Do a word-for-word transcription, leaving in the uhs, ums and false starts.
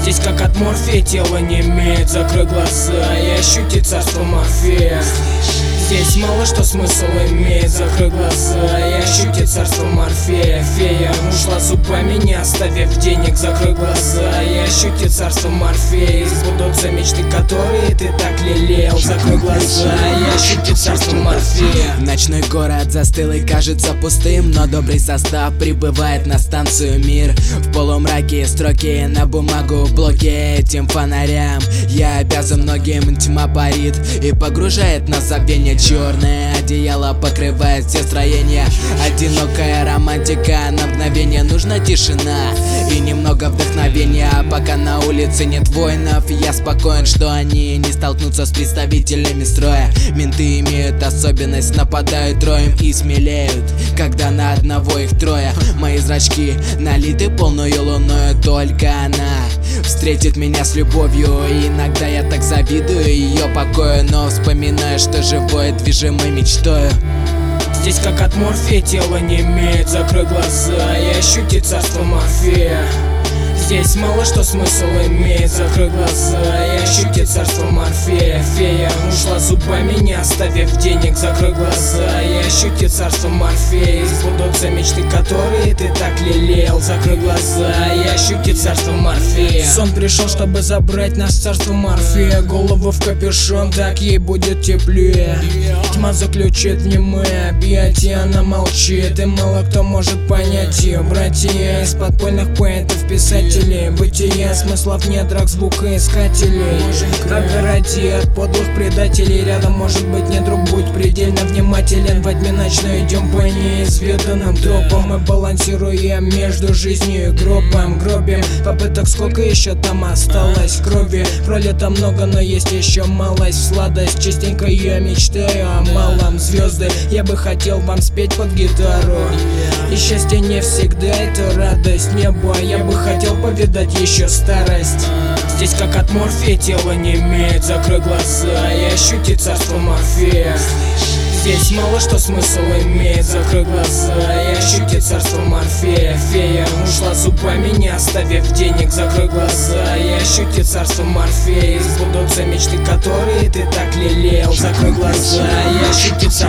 Здесь как от морфия, тело не имеет, закрой глаза и ощути царство Морфея. Здесь мало что смысл имеет, закрой глаза и ощути царство Морфея. Фея ушла зубами, не оставив денег, закрой глаза и ощути царство Морфея. Сбудутся мечты, которые ты так лелеял, закрой глаза и ощути царство Морфея. Ночной город застыл и кажется пустым, но добрый состав прибывает на станцию Мир. В полумраке строки на бумагу, блоки этим фонарям. Я обязан многим, тьма парит и погружает нас в забвение. Черное одеяло покрывает все строения. Одинокая романтика, на мгновение нужна тишина и немного вдохновения. Пока на улице нет воинов, я спокоен, что они не столкнутся с представителями строя. Менты имеют особенность, нападают роем и смелеют, когда на одного их трое. Мои зрачки налиты полную луною, только она встретит меня с любовью. И иногда я так завидую ее покою, но вспоминаю, что живое движимой мечтою. Здесь как от морфия, тело не имеет, закрой глаза и ощути царство Морфея. Здесь мало что смысл имеет, закрой глаза и ощути царство Морфея. Фея ушла зубами, не оставив денег, закрой глаза и ощути царство Морфея. Сбудутся мечты, которые ты так лелеял, закрой глаза и ощути царство Морфея. Сон пришел, чтобы забрать нас в царство Морфея. Голову в капюшон, так ей будет теплее. Тьма заключит в немые объятия, она молчит, и мало кто может понять ее. Братья из подпольных поэтов, писателей, бытия смысла в недрах звукоискателей. Огороди от подлых предателей, рядом может быть не друг, будь предельно внимателен. Во тьме ночной идем по неизведанным тропам, мы балансируем между жизнью и гробом. Гробим попыток, сколько еще там осталось крови. Пролито много, но есть еще малость, сладость. Частенько я мечтаю о малом, звезды. Я бы хотел вам спеть под гитару. И счастье не всегда это радость неба. Я бы хотел повидать еще старость. Здесь как от морфия, тело не имеет, закрой глаза и ощути царство Морфея. Здесь мало что смысл имеет, закрой глаза и ощути царство Морфея. Фея ушла зубами, не оставив денег, закрой глаза и ощути царство Морфея. Сбудутся мечты, которые ты так лелеял, закрой глаза и ощути царство